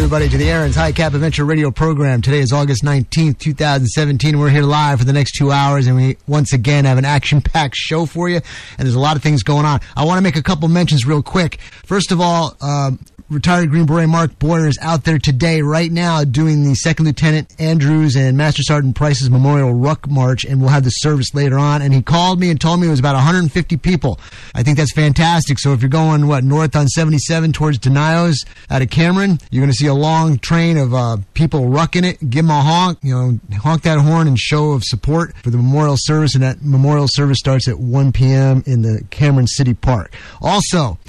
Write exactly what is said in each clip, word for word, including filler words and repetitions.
everybody, to the Aaron's High Cap Adventure radio program. Today is August nineteenth, twenty seventeen. We're here live for the next two hours, and we once again have an action-packed show for you, and there's a lot of things going on. I want to make a couple mentions real quick. First of all, um, retired Green Beret Mark Boyer is out there today, right now, doing the Second Lieutenant Andrews and Master Sergeant Price's Memorial Ruck March, and we'll have the service later on. And he called me and told me it was about one hundred fifty people. I think that's fantastic. So if you're going, what, north on seventy-seven towards Tenayos out of Cameron, you're going to see a long train of uh, people rucking it. Give them a honk, you know, honk that horn in show of support for the memorial service, and that memorial service starts at one p.m. in the Cameron City Park. Also,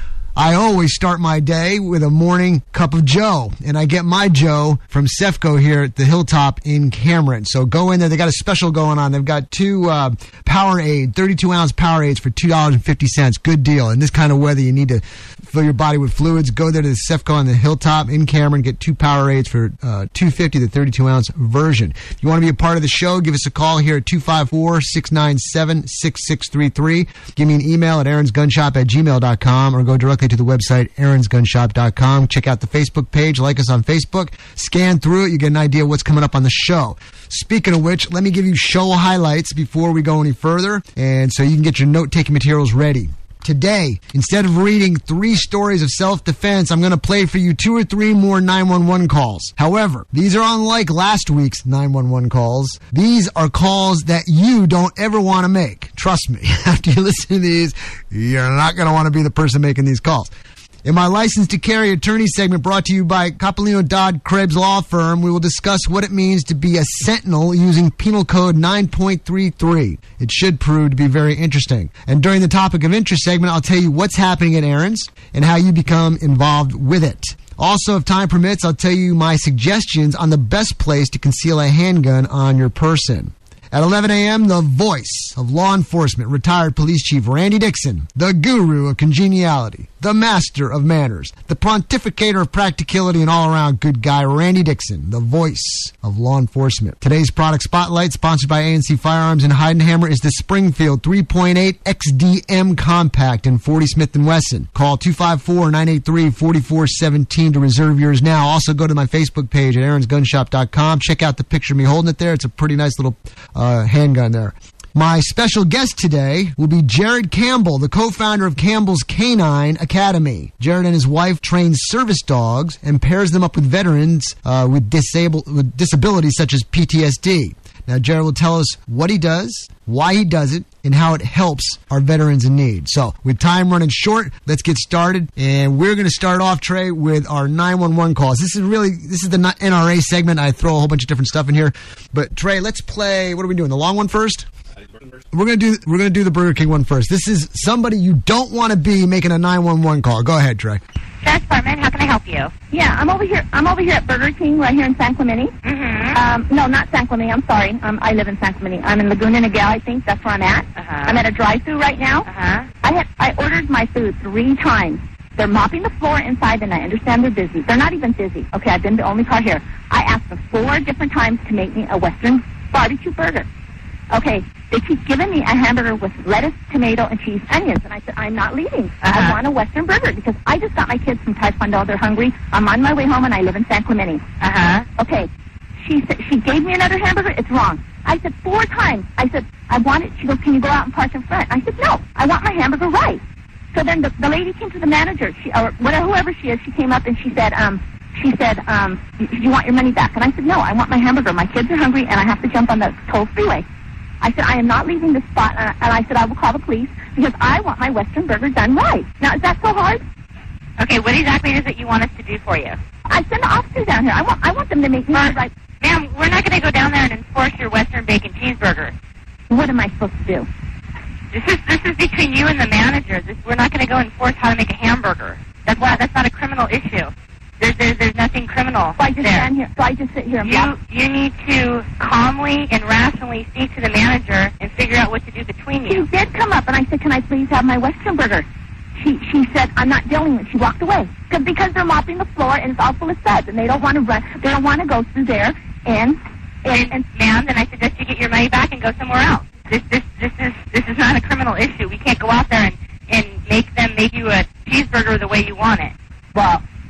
I always start my day with a morning cup of Joe, and I get my Joe from Cefco here at the Hilltop in Cameron. So go in there. They got a special going on. They've got two uh, Powerade, thirty-two ounce Powerades for two dollars and fifty cents. Good deal. In this kind of weather, you need to fill your body with fluids. Go there to the Cefco on the Hilltop in Cameron. Get two Powerades for uh, two dollars and fifty cents, the thirty-two ounce version. If you want to be a part of the show, give us a call here at two five four, six nine seven, six six three three. Give me an email at aaronsgunshop at gmail dot com, or go directly to the website aarons gun shop dot com. Check out the Facebook page, like us on Facebook, scan through it, you get an idea of what's coming up on the show. Speaking of which, let me give you show highlights before we go any further, and so you can get your note-taking materials ready. Today, instead of reading three stories of self-defense, I'm going to play for you two or three more nine one one calls. However, these are unlike last week's nine one one calls. These are calls that you don't ever want to make. Trust me, after you listen to these, you're not going to want to be the person making these calls. In my License to Carry attorney segment brought to you by Coppolino Dodd Krebs Law Firm, we will discuss what it means to be a sentinel using Penal Code nine point three three. It should prove to be very interesting. And during the Topic of Interest segment, I'll tell you what's happening at Aaron's and how you become involved with it. Also, if time permits, I'll tell you my suggestions on the best place to conceal a handgun on your person. At eleven a.m., the voice of law enforcement, retired police chief Randy Dixon, the guru of congeniality, the master of manners, the pontificator of practicality, and all-around good guy, Randy Dixon, the voice of law enforcement. Today's product spotlight, sponsored by A N C Firearms in Heidenhammer, is the Springfield three point eight X D M Compact in forty Smith and Wesson. Call two five four, nine eight three, four four one seven to reserve yours now. Also, go to my Facebook page at aarons gun shop dot com. Check out the picture of me holding it there. It's a pretty nice little uh, handgun there. My special guest today will be Jared Campbell, the co-founder of Campbell's Canine Academy. Jared and his wife train service dogs and pairs them up with veterans uh, with, disable- with disabilities such as P T S D. Now, Jared will tell us what he does, why he does it, and how it helps our veterans in need. So, with time running short, let's get started. And we're going to start off, Trey, with our nine one one calls. This is really, this is the N R A segment. I throw a whole bunch of different stuff in here. But, Trey, let's play, what are we doing, the long one first? We're gonna do we're gonna do the Burger King one first. This is somebody you don't want to be making a nine one one call. Go ahead, Trey. Sheriff's Department, how can I help you? Yeah, I'm over here. I'm over here at Burger King right here in San Clemente. Mm-hmm. Um, no, not San Clemente. I'm sorry. Um, I live in San Clemente. I'm in Laguna Niguel, I think. That's where I'm at. Uh-huh. I'm at a drive-thru right now. Uh-huh. I had I ordered my food three times. They're mopping the floor inside, and I understand they're busy. They're not even busy. Okay, I've been the only car here. I asked them four different times to make me a Western barbecue burger. Okay, they keep giving me a hamburger with lettuce, tomato, and cheese, onions. And I said, I'm not leaving. Uh-huh. I want a Western burger because I just got my kids from Taekwondo. They're hungry. I'm on my way home, and I live in San Clemente. Uh-huh. Okay, she said she gave me another hamburger. It's wrong. I said four times. I said, I want it. She goes, can you go out and park in front? I said, no, I want my hamburger right. So then the, the lady came to the manager, she, or whatever, whoever she is, she came up and she said, um, she said, um, you, you want your money back? And I said, no, I want my hamburger. My kids are hungry, and I have to jump on the toll freeway. I said, I am not leaving this spot, uh, and I said, I will call the police because I want my Western burger done right. Now, is that so hard? Okay, what exactly is it you want us to do for you? I send the officers down here. I want I want them to make me uh, right. Ma'am, we're not going to go down there and enforce your Western bacon cheeseburger. What am I supposed to do? This is this is between you and the manager. This, we're not going to go enforce how to make a hamburger. That's why that's not a criminal issue. There's, there's, there's nothing criminal So I just there. stand here. So I just sit here and You block. you need to calmly and rationally speak to the manager and figure out what to do between She you. did come up, and I said, can I please have my Western burger? She she said, I'm not dealing with it. She walked away. Cause, because they're mopping the floor, and it's all full of suds, and they don't want to run. They don't want to go through there. And, and, and Ma'am, then I suggest you get your money back and go somewhere else. This this this is this is not a criminal issue. We can't go out there and, and make them make you a cheeseburger the way you want it. well,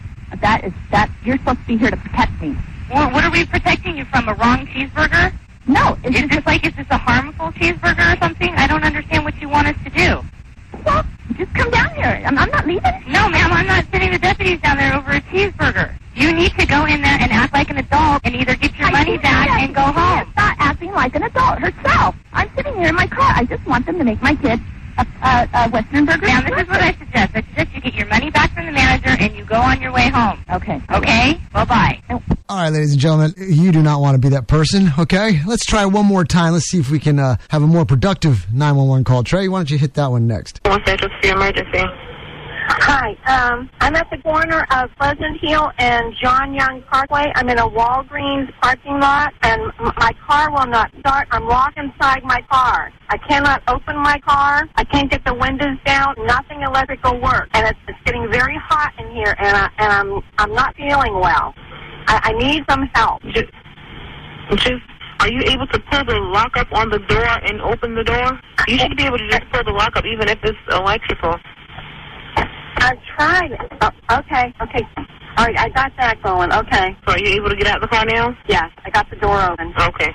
that is that you're supposed to be here to protect me. Well, what are we protecting you from? A wrong cheeseburger? No, it's Is just this like, is this a harmful cheeseburger or something? I don't understand what you want us to do. well, just come down here. I'm, I'm not leaving. No, ma'am, I'm not sending the deputies down there over a cheeseburger. You need to go in there and act like an adult and either get your I money think back she and go has- she home. has Start acting like an adult herself. I'm sitting here in my car. I just want them to make my kid a, a, a Western burger. Ma'am, this is what I suggest. I suggest you get your money back from the manager and you go on your way home. Okay. Okay? Bye-bye. All right, ladies and gentlemen, you do not want to be that person, okay? Let's try one more time. Let's see if we can uh, have a more productive nine one one call. Trey, why don't you hit that one next? One Central City Emergency. Hi, um, I'm at the corner of Pleasant Hill and John Young Parkway. I'm in a Walgreens parking lot, and m- my car will not start. I'm locked inside my car. I cannot open my car. I can't get the windows down. Nothing electrical works, and it's, it's getting very hot in here, and, I, and I'm I'm not feeling well. I, I need some help. Just, just, are you able to pull the lock up on the door and open the door? You should be able to just pull the lock up even if it's electrical. I've tried it. Oh, okay, okay. All right, I got that going. Okay. So are you able to get out of the car now? Yes, I got the door open. Okay.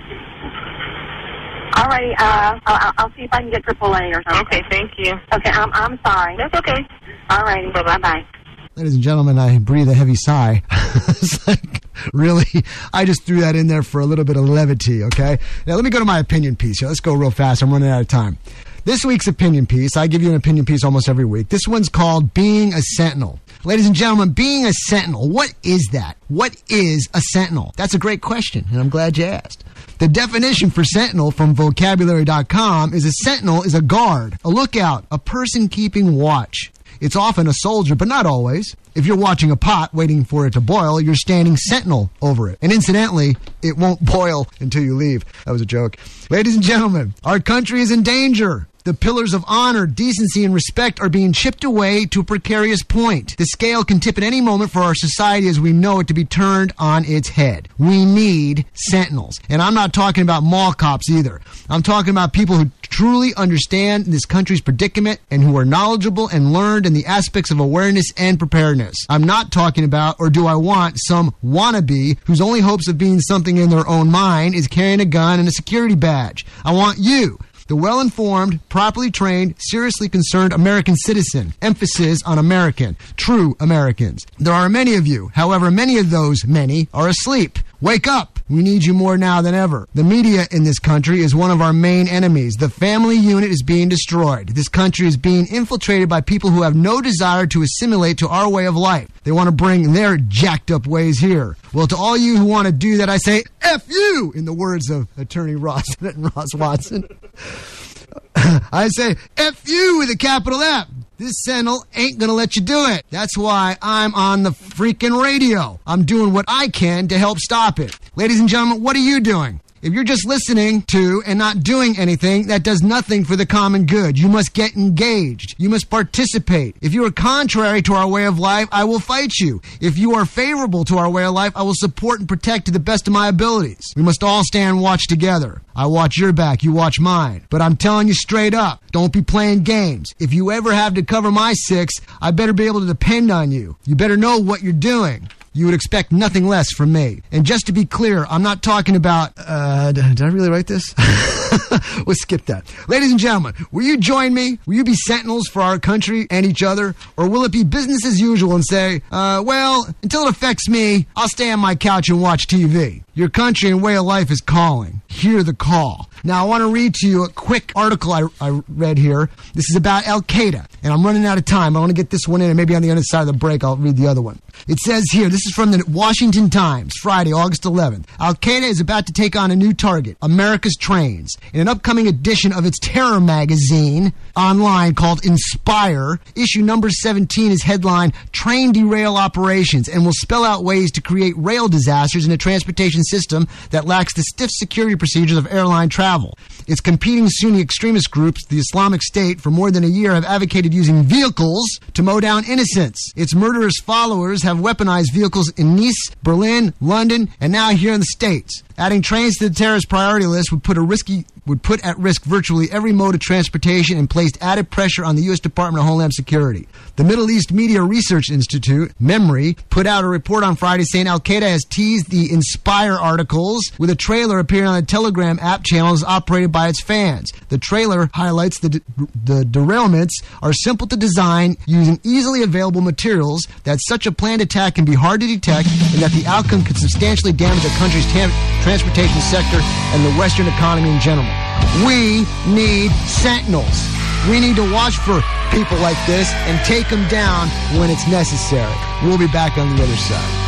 All righty, uh, I'll, I'll see if I can get triple A or something. Okay, thank you. Okay, I'm, I'm sorry. That's okay. All righty, bye-bye. Ladies and gentlemen, I breathe a heavy sigh. It's like, really? I just threw that in there for a little bit of levity, okay? Now, let me go to my opinion piece here. Let's go real fast. I'm running out of time. This week's opinion piece, I give you an opinion piece almost every week. This one's called Being a Sentinel. Ladies and gentlemen, being a sentinel, what is that? What is a sentinel? That's a great question, and I'm glad you asked. The definition for sentinel from vocabulary dot com is a sentinel is a guard, a lookout, a person keeping watch. It's often a soldier, but not always. If you're watching a pot waiting for it to boil, you're standing sentinel over it. And incidentally, it won't boil until you leave. That was a joke. Ladies and gentlemen, our country is in danger. The pillars of honor, decency, and respect are being chipped away to a precarious point. The scale can tip at any moment for our society as we know it to be turned on its head. We need sentinels. And I'm not talking about mall cops either. I'm talking about people who truly understand this country's predicament and who are knowledgeable and learned in the aspects of awareness and preparedness. I'm not talking about, or do I want, some wannabe whose only hopes of being something in their own mind is carrying a gun and a security badge. I want you, the well-informed, properly trained, seriously concerned American citizen. Emphasis on American. True Americans. There are many of you. However, many of those many are asleep. Wake up. We need you more now than ever. The media in this country is one of our main enemies. The family unit is being destroyed. This country is being infiltrated by people who have no desire to assimilate to our way of life. They want to bring their jacked up ways here. Well, to all you who want to do that, I say, F you, in the words of attorney Ross, Ross Watson. I say, F you with a capital F. This sentinel ain't gonna let you do it. That's why I'm on the freaking radio. I'm doing what I can to help stop it. Ladies and gentlemen, what are you doing? If you're just listening to and not doing anything, that does nothing for the common good. You must get engaged. You must participate. If you are contrary to our way of life, I will fight you. If you are favorable to our way of life, I will support and protect to the best of my abilities. We must all stand and watch together. I watch your back, you watch mine. But I'm telling you straight up, don't be playing games. If you ever have to cover my six, I better be able to depend on you. You better know what you're doing. You would expect nothing less from me. And just to be clear, I'm not talking about... Uh, did I really write this? We'll skip that. Ladies and gentlemen, will you join me? Will you be sentinels for our country and each other? Or will it be business as usual and say, uh, well, until it affects me, I'll stay on my couch and watch T V? Your country and way of life is calling. Hear the call. Now, I want to read to you a quick article I, I read here. This is about Al-Qaeda, and I'm running out of time. I want to get this one in, and maybe on the other side of the break, I'll read the other one. It says here, this is from the Washington Times, Friday, August eleventh. Al-Qaeda is about to take on a new target, America's trains. In an upcoming edition of its terror magazine online called Inspire, issue number seventeen is headlined, Train Derail Operations, and will spell out ways to create rail disasters in a transportation system that lacks the stiff security procedures of airline travel. Its competing Sunni extremist groups, the Islamic State, for more than a year have advocated using vehicles to mow down innocents. Its murderous followers have weaponized vehicles in Nice, Berlin, London, and now here in the States. Adding trains to the terrorist priority list would put a risky would put at risk virtually every mode of transportation and placed added pressure on the U S Department of Homeland Security. The Middle East Media Research Institute, MEMRI, put out a report on Friday saying Al-Qaeda has teased the Inspire articles with a trailer appearing on the Telegram app channels operated by its fans. The trailer highlights the, the derailments are simple to design using easily available materials, that such a planned attack can be hard to detect, and that the outcome could substantially damage a country's tam- transportation sector and the Western economy in general. We need sentinels. We need to watch for people like this and take them down when it's necessary. We'll be back on the other side.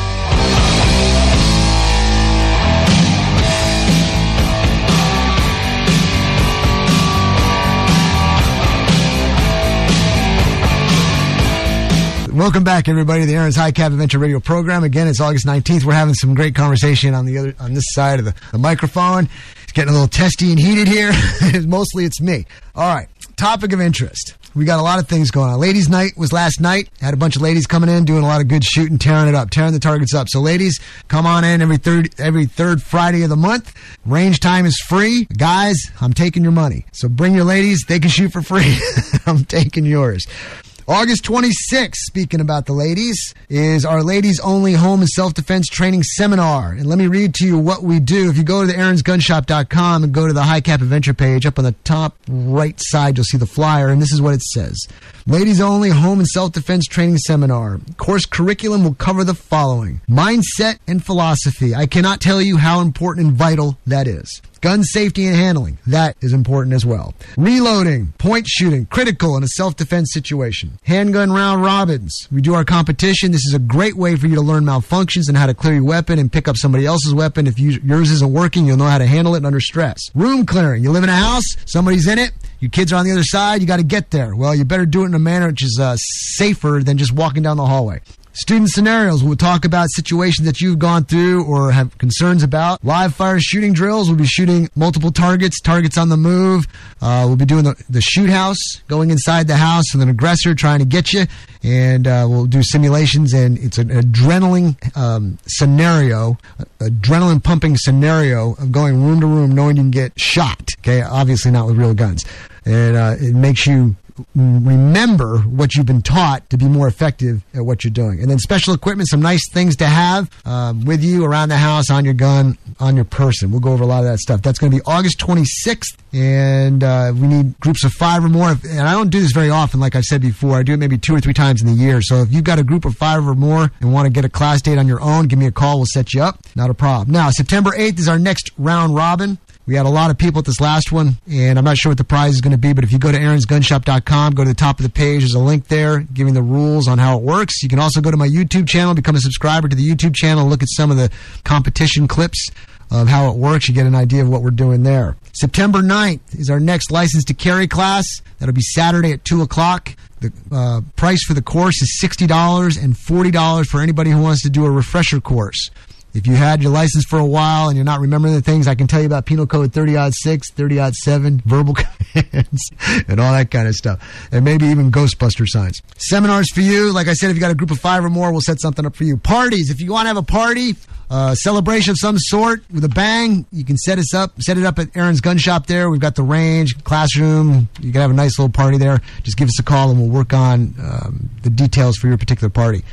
Welcome back, everybody, to the Aaron's High Cap Adventure Radio program. Again, it's August nineteenth. We're having some great conversation on the other on this side of the, the microphone. It's getting a little testy and heated here. Mostly it's me. All right, topic of interest. We got a lot of things going on. Ladies' night was last night. Had a bunch of ladies coming in, doing a lot of good shooting, tearing it up, tearing the targets up. So, ladies, come on in every third every third Friday of the month. Range time is free. Guys, I'm taking your money. So bring your ladies. They can shoot for free. I'm taking yours. August twenty-sixth, speaking about the ladies, is our ladies only home and self-defense training seminar. And let me read to you what we do. If you go to the aarons gun shop dot com and go to the High Cap Adventure page, up on the top right side, you'll see the flyer, and this is what it says. Ladies only home and self-defense training seminar. Course curriculum will cover the following: mindset and philosophy. I cannot tell you how important and vital that is. Gun safety and handling. That is important as well. Reloading, point shooting, critical in a self-defense situation. Handgun round robins. We do our competition. This is a great way for you to learn malfunctions and how to clear your weapon and pick up somebody else's weapon. If you, yours isn't working, you'll know how to handle it under stress. Room clearing. You live in a house, somebody's in it, your kids are on the other side, you got to get there. Well, you better do it in a manner which is uh, safer than just walking down the hallway. Student scenarios. We'll talk about situations that you've gone through or have concerns about. Live fire shooting drills. We'll be shooting multiple targets, targets on the move. Uh, we'll be doing the, the shoot house, going inside the house with an aggressor trying to get you. And uh, we'll do simulations, and it's an adrenaline um, scenario, adrenaline pumping scenario of going room to room knowing you can get shot. Okay, obviously not with real guns. And uh, it makes you remember what you've been taught to be more effective at what you're doing. And then special equipment, some nice things to have um, with you around the house, on your gun, on your person. We'll go over a lot of that stuff. That's going to be August twenty-sixth, and uh, we need groups of five or more. And I don't do this very often, like I said before. I do it maybe two or three times in the year. So if you've got a group of five or more and want to get a class date on your own, give me a call. We'll set you up. Not a problem. Now, September eighth is our next round robin. We had a lot of people at this last one, and I'm not sure what the prize is going to be, but if you go to aarons gun shop dot com, go to the top of the page, there's a link there giving the rules on how it works. You can also go to my YouTube channel, become a subscriber to the YouTube channel, look at some of the competition clips of how it works. You get an idea of what we're doing there. September ninth is our next license to carry class. That'll be Saturday at two o'clock. The uh, price for the course is sixty dollars and forty dollars for anybody who wants to do a refresher course. If you had your license for a while and you're not remembering the things, I can tell you about Penal Code thirty oh six, thirty oh seven, verbal commands, and all that kind of stuff. And maybe even Ghostbuster signs. Seminars for you. Like I said, if you got a group of five or more, we'll set something up for you. Parties. If you want to have a party, uh, celebration of some sort with a bang, you can set us up, set it up at Aaron's Gun Shop there. We've got the range, classroom. You can have a nice little party there. Just give us a call and we'll work on um, the details for your particular party.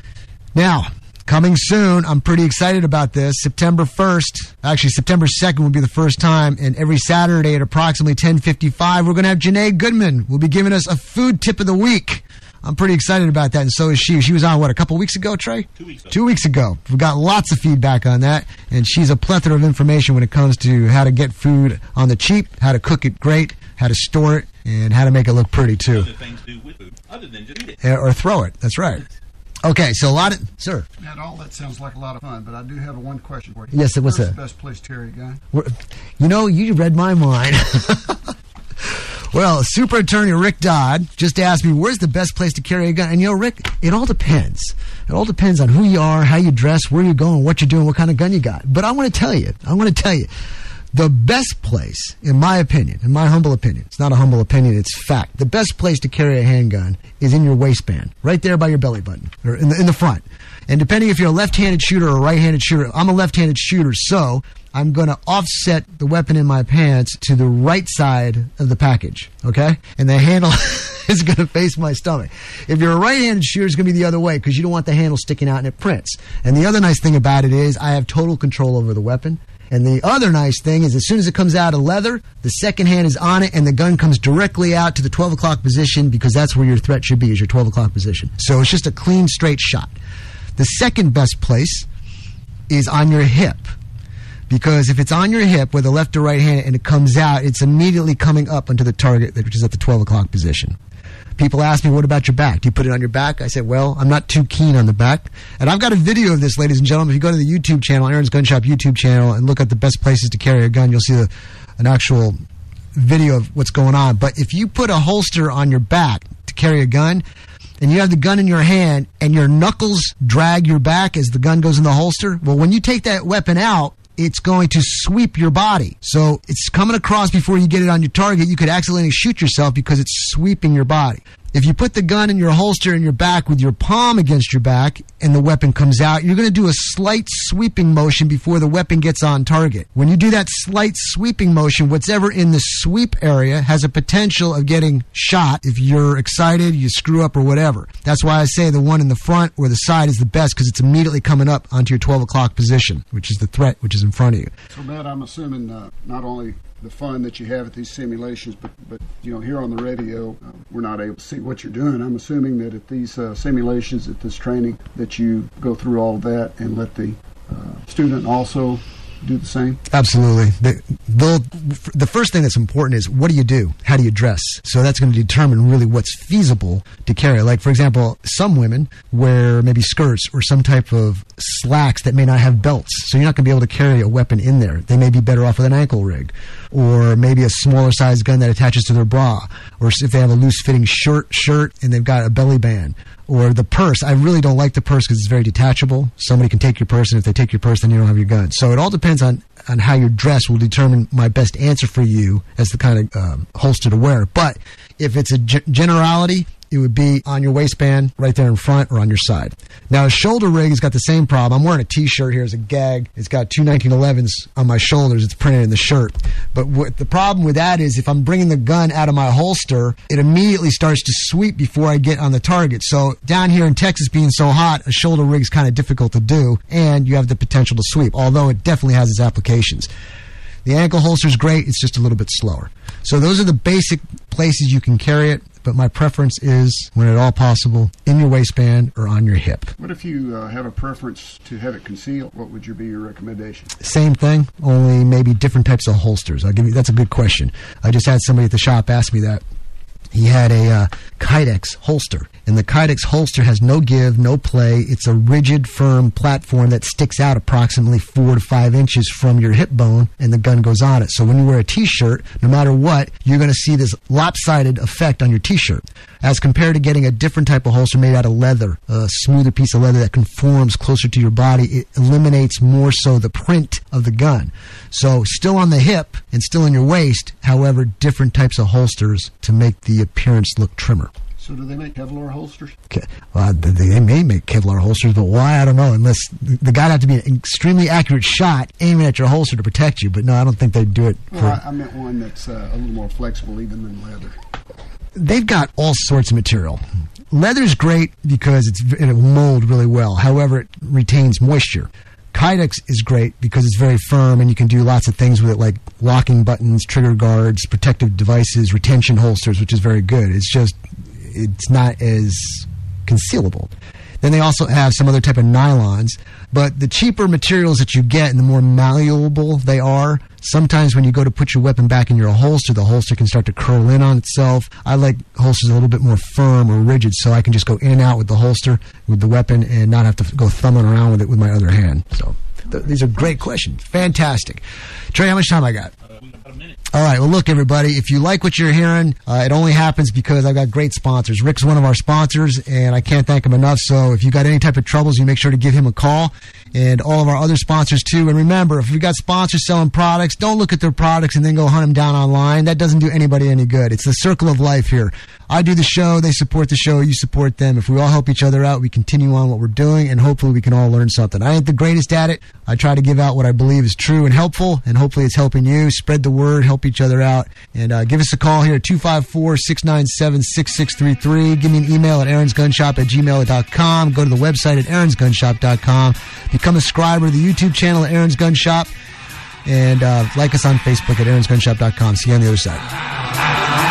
Now, coming soon, I'm pretty excited about this. September first, actually September second will be the first time, and every Saturday at approximately ten fifty-five, we're going to have Janae Goodman will be giving us a food tip of the week. I'm pretty excited about that, and so is she. She was on, what, a couple weeks ago, Trey? Two weeks ago. Two weeks ago. We got lots of feedback on that, and she's a plethora of information when it comes to how to get food on the cheap, how to cook it great, how to store it, and how to make it look pretty, too. Other things to do with food, other than just eat it. Or throw it. That's right. Okay, so a lot of... Sir. Matt, all that sounds like a lot of fun, but I do have a one question for you. Yes, what's Where's that? the best place to carry a gun? You know, you read my mind. Well, Super Attorney Rick Dodd just asked me, where's the best place to carry a gun? And, you know, Rick, it all depends. It all depends on who you are, how you dress, where you're going, what you're doing, what kind of gun you got. But I want to tell you, I want to tell you, the best place, in my opinion, in my humble opinion, it's not a humble opinion, it's fact. The best place to carry a handgun is in your waistband, right there by your belly button, or in the, in the front. And depending if you're a left-handed shooter or a right-handed shooter, I'm a left-handed shooter, so I'm going to offset the weapon in my pants to the right side of the package, okay? And the handle is going to face my stomach. If you're a right-handed shooter, it's going to be the other way because you don't want the handle sticking out and it prints. And the other nice thing about it is I have total control over the weapon. And the other nice thing is as soon as it comes out of leather, the second hand is on it and the gun comes directly out to the twelve o'clock position because that's where your threat should be, is your twelve o'clock position. So it's just a clean, straight shot. The second best place is on your hip. Because if it's on your hip, whether left or right hand, and it comes out, it's immediately coming up onto the target, which is at the twelve o'clock position. People ask me, what about your back? Do you put it on your back? I said, well, I'm not too keen on the back. And I've got a video of this, ladies and gentlemen. If you go to the YouTube channel, Aaron's Gun Shop YouTube channel, and look at the best places to carry a gun, you'll see the, an actual video of what's going on. But if you put a holster on your back to carry a gun, and you have the gun in your hand, and your knuckles drag your back as the gun goes in the holster, well, when you take that weapon out, it's going to sweep your body. So it's coming across before you get it on your target. You could accidentally shoot yourself because it's sweeping your body. If you put the gun in your holster in your back with your palm against your back and the weapon comes out, you're going to do a slight sweeping motion before the weapon gets on target. When you do that slight sweeping motion, whatever in the sweep area has a potential of getting shot. If you're excited, you screw up or whatever. That's why I say the one in the front or the side is the best because it's immediately coming up onto your twelve o'clock position, which is the threat, which is in front of you. So, Matt, I'm assuming uh, not only the fun that you have at these simulations, but, but you know, here on the radio, uh, we're not able to see what you're doing. I'm assuming that at these uh, simulations, at this training, that you go through all of that and let the uh, student also do the same? Absolutely. The, the first thing that's important is what do you do? How do you dress? So that's going to determine really what's feasible to carry. Like, for example, some women wear maybe skirts or some type of slacks that may not have belts. So you're not going to be able to carry a weapon in there. They may be better off with an ankle rig or maybe a smaller size gun that attaches to their bra, or if they have a loose fitting shirt, shirt and they've got a belly band. Or the purse. I really don't like the purse because it's very detachable. Somebody can take your purse, and if they take your purse, then you don't have your gun. So it all depends on, on how you're dressed will determine my best answer for you as the kind of um, holster to wear. But if it's a g- generality, it would be on your waistband, right there in front, or on your side. Now, a shoulder rig has got the same problem. I'm wearing a T-shirt here as a gag. It's got two nineteen elevens on my shoulders. It's printed in the shirt. But what the problem with that is if I'm bringing the gun out of my holster, it immediately starts to sweep before I get on the target. So down here in Texas being so hot, a shoulder rig is kind of difficult to do, and you have the potential to sweep, although it definitely has its applications. The ankle holster is great. It's just a little bit slower. So those are the basic places you can carry it. But my preference is, when at all possible, in your waistband or on your hip. What if you uh, have a preference to have it concealed? What would your, be your recommendation? Same thing, only maybe different types of holsters. I'll give you. That's a good question. I just had somebody at the shop ask me that. He had a uh, Kydex holster, and the Kydex holster has no give, no play. It's a rigid, firm platform that sticks out approximately four to five inches from your hip bone, and the gun goes on it. So when you wear a T-shirt, no matter what, you're going to see this lopsided effect on your T-shirt, as compared to getting a different type of holster made out of leather, a smoother piece of leather that conforms closer to your body. It eliminates more so the print of the gun. So still on the hip and still in your waist, however, different types of holsters to make the appearance look trimmer. So do they make Kevlar holsters? Okay. Well, they may make Kevlar holsters, but why? I don't know. Unless the guy would have to be an extremely accurate shot aiming at your holster to protect you. But no, I don't think they'd do it. Well, for, I, I meant one that's uh, a little more flexible even than leather. They've got all sorts of material. Leather's great because it's, it will mold really well. However, it retains moisture. Kydex is great because it's very firm and you can do lots of things with it, like locking buttons, trigger guards, protective devices, retention holsters, which is very good. It's just, it's not as concealable. Then they also have some other type of nylons. But the cheaper materials that you get and the more malleable they are, sometimes when you go to put your weapon back in your holster, the holster can start to curl in on itself. I like holsters a little bit more firm or rigid so I can just go in and out with the holster, with the weapon, and not have to go thumbing around with it with my other hand. So th- these are great questions. Fantastic. Trey, how much time I got? All right. Well, look, everybody, if you like what you're hearing, uh, it only happens because I've got great sponsors. Rick's one of our sponsors, and I can't thank him enough. So if you got any type of troubles, you make sure to give him a call. and all of our other sponsors too. And remember, if you've got sponsors selling products, don't look at their products and then go hunt them down online. That doesn't do anybody any good. It's the circle of life here. I do the show, they support the show, you support them. If we all help each other out, we continue on what we're doing, and hopefully we can all learn something. I ain't the greatest at it. I try to give out what I believe is true and helpful, and hopefully it's helping you. Spread the word, help each other out, and uh, give us a call here at two five four, six nine seven, six six three three. Give me an email at aarons gun shop at gmail dot com. Go to the website at aarons gun shop dot com. Become a subscriber to the YouTube channel at Aaron's Gun Shop, and uh, like us on Facebook at aarons gun shop dot com. See you on the other side.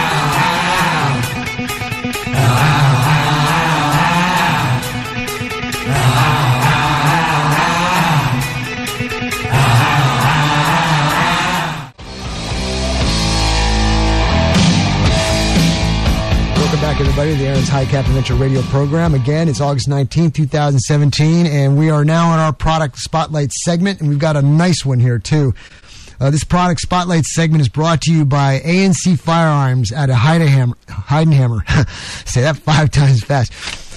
Welcome back, everybody, to the Aaron's High Cap Adventure radio program. Again, it's August nineteenth, twenty seventeen, and we are now in our product spotlight segment, and we've got a nice one here, too. Uh, this product spotlight segment is brought to you by A N C Firearms out of Heidenhammer. Heidenhammer. Say that five times fast.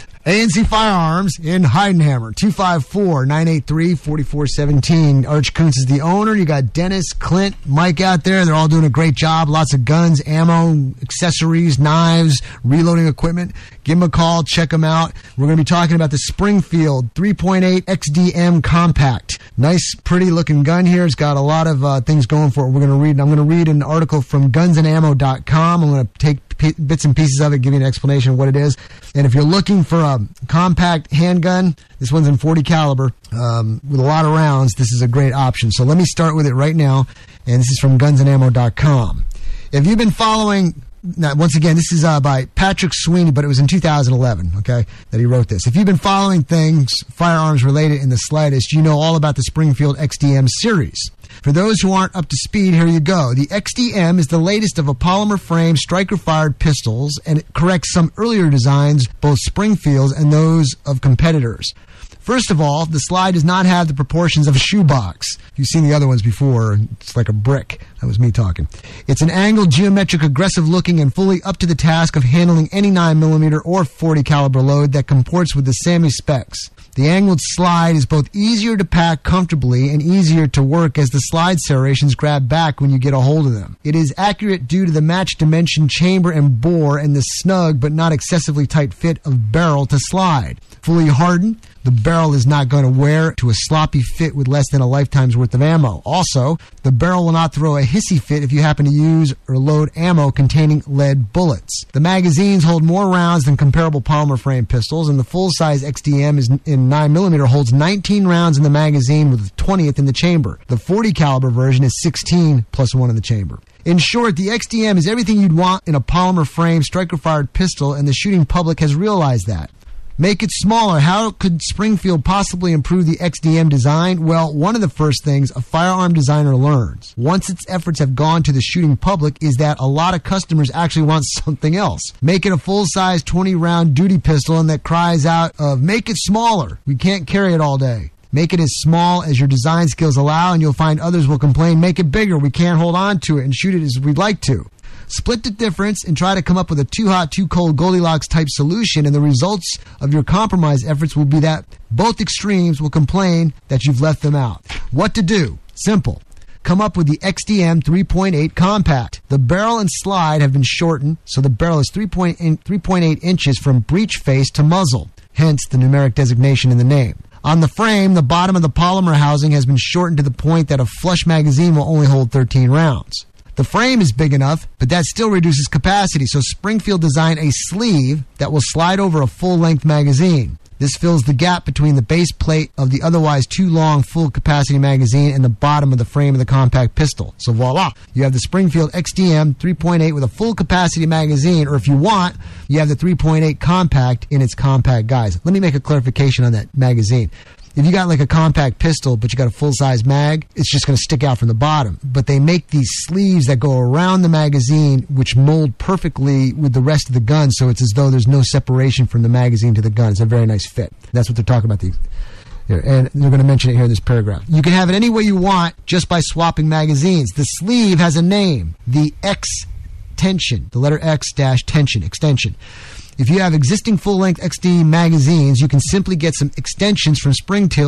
A N C Firearms in Heidenhammer, two five four, nine eight three, four four one seven. Arch Kuntz is the owner. You got Dennis, Clint, Mike out there. They're all doing a great job. Lots of guns, ammo, accessories, knives, reloading equipment. Give them a call. Check them out. We're going to be talking about the Springfield three point eight X D M Compact. Nice, pretty looking gun here. It's got a lot of uh, things going for it. We're going to read. I'm going to read an article from guns and ammo dot com. I'm going to take p- bits and pieces of it, give you an explanation of what it is. And if you're looking for a compact handgun, this one's in forty caliber um, with a lot of rounds. This is a great option. So let me start with it right now. And this is from guns and ammo dot com. If you've been following... Now, once again, this is uh, by Patrick Sweeney, but it was in two thousand eleven, okay, that he wrote this. If you've been following things firearms related in the slightest, you know all about the Springfield X D M series. For those who aren't up to speed, here you go. The X D M is the latest of a polymer frame striker-fired pistols, and it corrects some earlier designs, both Springfield's and those of competitors. First of all, the slide does not have the proportions of a shoebox. You've seen the other ones before. It's like a brick. That was me talking. It's an angled, geometric, aggressive-looking, and fully up to the task of handling any nine millimeter or forty caliber load that comports with the S A M I specs. The angled slide is both easier to pack comfortably and easier to work as the slide serrations grab back when you get a hold of them. It is accurate due to the matched dimension chamber and bore and the snug but not excessively tight fit of barrel to slide. Fully hardened, the barrel is not going to wear to a sloppy fit with less than a lifetime's worth of ammo. Also, the barrel will not throw a hissy fit if you happen to use or load ammo containing lead bullets. The magazines hold more rounds than comparable polymer frame pistols, and the full-size X D M is in nine millimeter holds nineteen rounds in the magazine with the twentieth in the chamber. The forty caliber version is sixteen plus one in the chamber. In short, the X D M is everything you'd want in a polymer frame striker-fired pistol, and the shooting public has realized that. Make it smaller. How could Springfield possibly improve the X D M design? Well, one of the first things a firearm designer learns once its efforts have gone to the shooting public is that a lot of customers actually want something else. Make it a full-size twenty round duty pistol and that cries out of, make it smaller. We can't carry it all day. Make it as small as your design skills allow, and you'll find others will complain, make it bigger. We can't hold on to it and shoot it as we'd like to. Split the difference and try to come up with a too hot, too cold Goldilocks type solution, and the results of your compromise efforts will be that both extremes will complain that you've left them out. What to do? Simple. Come up with the X D M three point eight Compact. The barrel and slide have been shortened, so the barrel is three point eight inches from breech face to muzzle, hence the numeric designation in the name. On the frame, the bottom of the polymer housing has been shortened to the point that a flush magazine will only hold thirteen rounds. The frame is big enough, but that still reduces capacity, so Springfield designed a sleeve that will slide over a full-length magazine. This fills the gap between the base plate of the otherwise too long full-capacity magazine and the bottom of the frame of the compact pistol. So voila, you have the Springfield X D M three point eight with a full-capacity magazine, or if you want, you have the three point eight Compact in its compact guise. Let me make a clarification on that magazine. If you got like a compact pistol, but you got a full-size mag, it's just going to stick out from the bottom. But they make these sleeves that go around the magazine, which mold perfectly with the rest of the gun, so it's as though there's no separation from the magazine to the gun. It's a very nice fit. That's what they're talking about. These. Here, and they're going to mention it here in this paragraph. You can have it any way you want just by swapping magazines. The sleeve has a name, the X-tension, the letter X dash tension, extension. If you have existing full-length X D magazines, you can simply get some extensions from Springfield,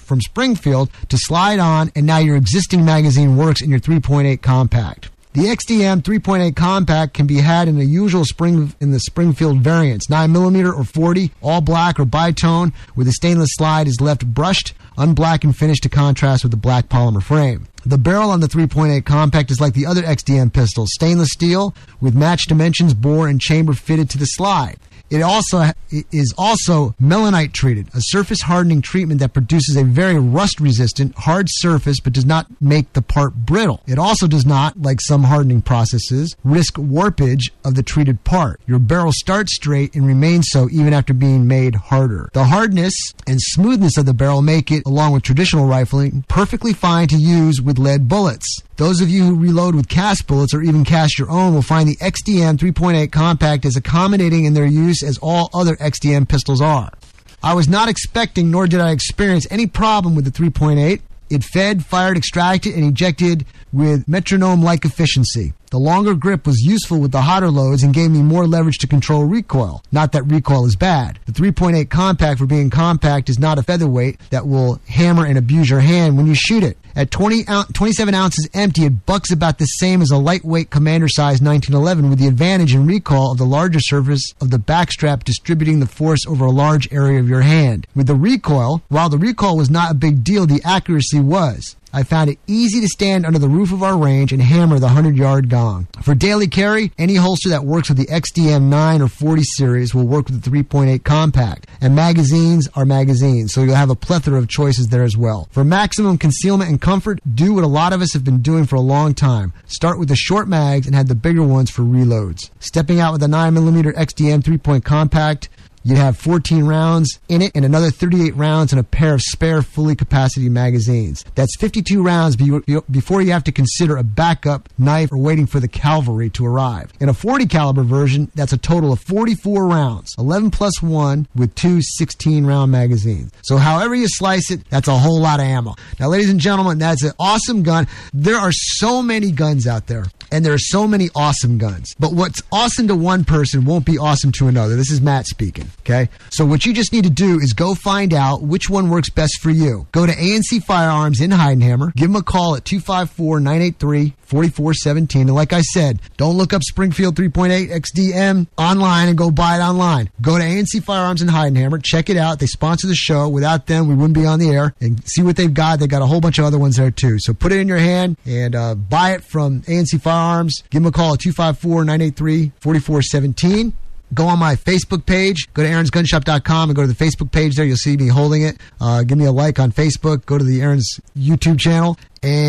from Springfield to slide on, and now your existing magazine works in your three point eight compact. The X D M three point eight compact can be had in the usual spring in the Springfield variants, nine millimeter or forty, all black or bitone, where the stainless slide is left brushed, unblacked, and finished to contrast with the black polymer frame. The barrel on the three point eight compact is like the other X D M pistols, stainless steel with matched dimensions, bore, and chamber fitted to the slide. It also it is also melanite treated, a surface hardening treatment that produces a very rust resistant, hard surface but does not make the part brittle. It also does not, like some hardening processes, risk warpage of the treated part. Your barrel starts straight and remains so even after being made harder. The hardness and smoothness of the barrel make it, along with traditional rifling, perfectly fine to use with lead bullets. Those of you who reload with cast bullets or even cast your own will find the X D M three point eight compact as accommodating in their use as all other X D M pistols are. I was not expecting, nor did I experience, any problem with the three point eight. It fed, fired, extracted, and ejected with metronome-like efficiency. The longer grip was useful with the hotter loads and gave me more leverage to control recoil. Not that recoil is bad. The three point eight compact, for being compact, is not a featherweight that will hammer and abuse your hand when you shoot it. At twenty, twenty-seven ounces empty, it bucks about the same as a lightweight commander-size nineteen eleven, with the advantage in recoil of the larger surface of the backstrap distributing the force over a large area of your hand. With the recoil, while the recoil was not a big deal, the accuracy was. I found it easy to stand under the roof of our range and hammer the hundred-yard gong. For daily carry, any holster that works with the X D M nine or forty series will work with the three point eight compact. And magazines are magazines, so you'll have a plethora of choices there as well. For maximum concealment and comfort, do what a lot of us have been doing for a long time. Start with the short mags and have the bigger ones for reloads. Stepping out with a nine millimeter X D M three point compact, you have fourteen rounds in it and another thirty-eight rounds in a pair of spare fully capacity magazines. That's fifty-two rounds be- before you have to consider a backup knife or waiting for the cavalry to arrive. In a forty caliber version, that's a total of forty-four rounds, eleven plus one with two sixteen round magazines. So however you slice it, that's a whole lot of ammo. Now, ladies and gentlemen, that's an awesome gun. There are so many guns out there. And there are so many awesome guns. But what's awesome to one person won't be awesome to another. This is Matt speaking, okay? So what you just need to do is go find out which one works best for you. Go to A N C Firearms in Heidenhammer. Give them a call at two five four, nine eight three, four four one seven. And like I said, don't look up Springfield three point eight X D M online and go buy it online. Go to A N C Firearms in Heidenhammer. Check it out. They sponsor the show. Without them, we wouldn't be on the air. And see what they've got. They've got a whole bunch of other ones there, too. So put it in your hand and uh, buy it from A N C Firearms. Arms. Give them a call at two five four, nine eight three, four four one seven. Go on my Facebook page. Go to Aaron's Gun Shop dot com and go to the Facebook page there. You'll see me holding it. Uh, give me a like on Facebook. Go to the Aaron's YouTube channel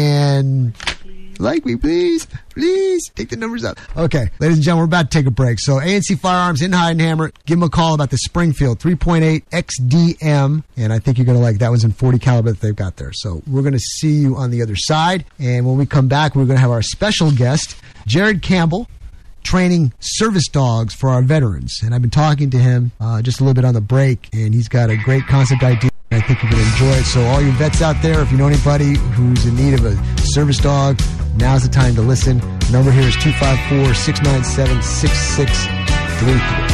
and like me, please. Please take the numbers up. Okay, ladies and gentlemen, we're about to take a break. So A N C Firearms in Heidenhammer. Give them a call about the Springfield three point eight X D M. And I think you're going to like it. That one's in forty caliber that they've got there. So we're going to see you on the other side. And when we come back, we're going to have our special guest, Jared Campbell, training service dogs for our veterans. And I've been talking to him uh, just a little bit on the break, and he's got a great concept idea. I think you're going to enjoy it. So all you vets out there, if you know anybody who's in need of a service dog, now's the time to listen. The number here is two five four, six nine seven, six six three three.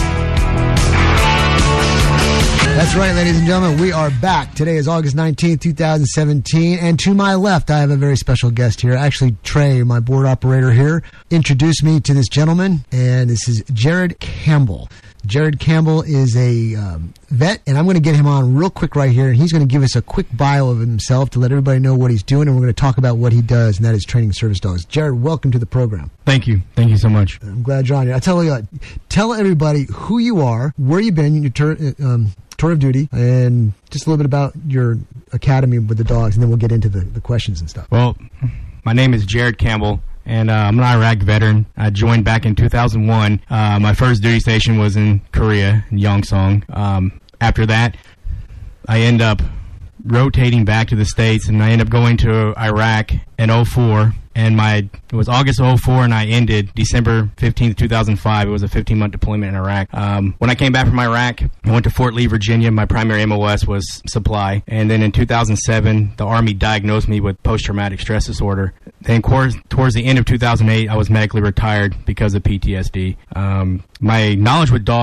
That's right, ladies and gentlemen. We are back. Today is August nineteenth, twenty seventeen. And to my left, I have a very special guest here. Actually, Trey, my board operator here, introduced me to this gentleman. And this is Jared Campbell. Jared Campbell is a um, vet, and I'm going to get him on real quick right here, and he's going to give us a quick bio of himself to let everybody know what he's doing, and we're going to talk about what he does, and that is training service dogs. Jared, welcome to the program. Thank you. Thank you so much. I'm glad you're on here. I tell you what, tell everybody who you are, where you've been, your tour, um, tour of duty, and just a little bit about your academy with the dogs, and then we'll get into the, the questions and stuff. Well, my name is Jared Campbell. And uh, I'm an Iraq veteran. I joined back in two thousand one. Uh, my first duty station was in Korea, in Yongsan. Um, after that, I end up rotating back to the States, and I end up going to Iraq in oh four. And my it was August of oh four, and I ended December fifteenth, two thousand five. It was a fifteen-month deployment in Iraq. Um, when I came back from Iraq, I went to Fort Lee, Virginia. My primary M O S was supply. And then in two thousand seven, the Army diagnosed me with post-traumatic stress disorder. Then towards, towards the end of two thousand eight, I was medically retired because of P T S D. Um, my knowledge with dogs